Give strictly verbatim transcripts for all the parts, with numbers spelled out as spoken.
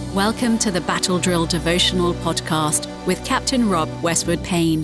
Welcome to the Battle Drill Devotional Podcast with Captain Rob Westwood Payne.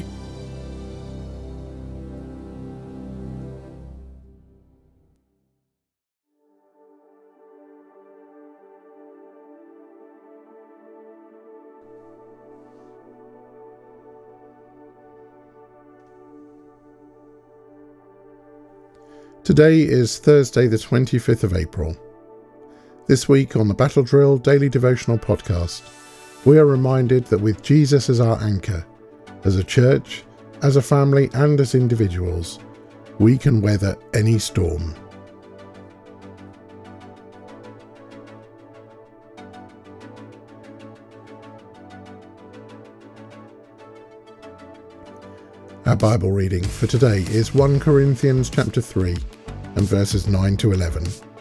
Today is Thursday the twenty-fifth of April. This week on the Battle Drill Daily Devotional Podcast, we are reminded that with Jesus as our anchor, as a church, as a family and as individuals, we can weather any storm. Our Bible reading for today is First Corinthians chapter three and verses nine to eleven.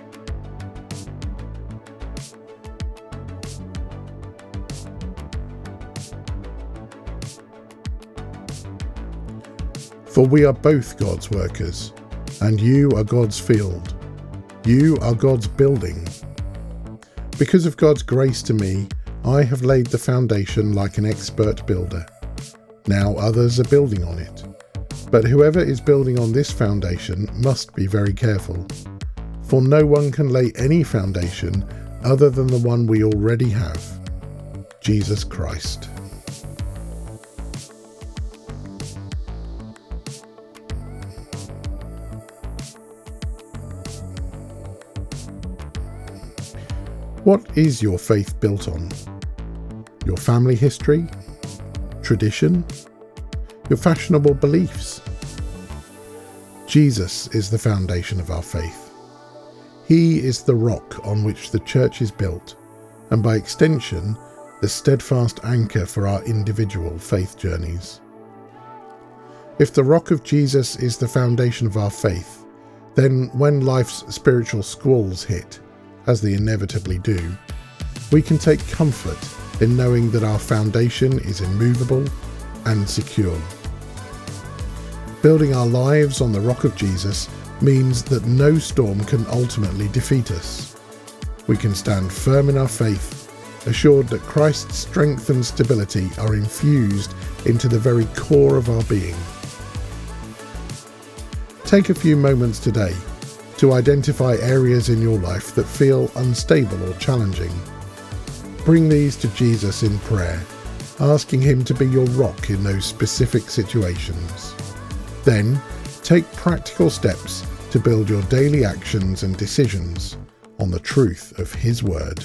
For we are both God's workers, and you are God's field. You are God's building. Because of God's grace to me, I have laid the foundation like an expert builder. Now others are building on it. But whoever is building on this foundation must be very careful. For no one can lay any foundation other than the one we already have, Jesus Christ. What is your faith built on? Your family history? Tradition? Your fashionable beliefs? Jesus is the foundation of our faith. He is the rock on which the church is built, and by extension, the steadfast anchor for our individual faith journeys. If the rock of Jesus is the foundation of our faith, then when life's spiritual squalls hit, as they inevitably do, we can take comfort in knowing that our foundation is immovable and secure. Building our lives on the rock of Jesus means that no storm can ultimately defeat us. We can stand firm in our faith, assured that Christ's strength and stability are infused into the very core of our being. Take a few moments today to identify areas in your life that feel unstable or challenging. Bring these to Jesus in prayer, asking him to be your rock in those specific situations. Then, take practical steps to build your daily actions and decisions on the truth of his word.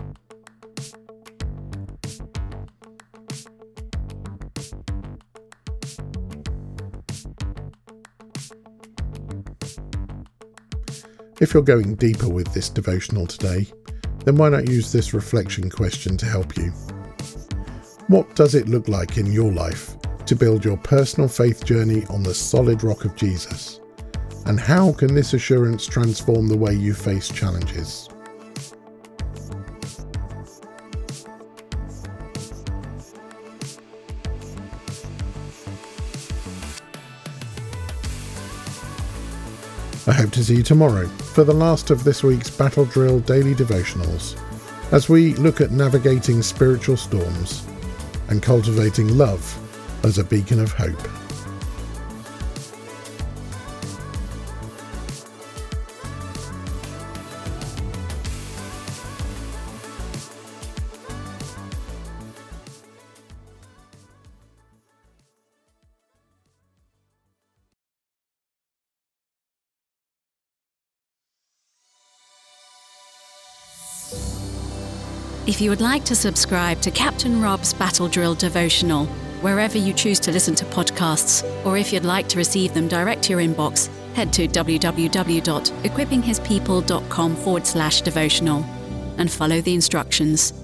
If you're going deeper with this devotional today, then why not use this reflection question to help you? What does it look like in your life to build your personal faith journey on the solid rock of Jesus? And how can this assurance transform the way you face challenges? I hope to see you tomorrow for the last of this week's Battle Drill Daily Devotionals, as we look at navigating spiritual storms and cultivating love as a beacon of hope. If you would like to subscribe to Captain Rob's Battle Drill Devotional, wherever you choose to listen to podcasts, or if you'd like to receive them direct to your inbox, head to www.equippinghispeople.com forward slash devotional and follow the instructions.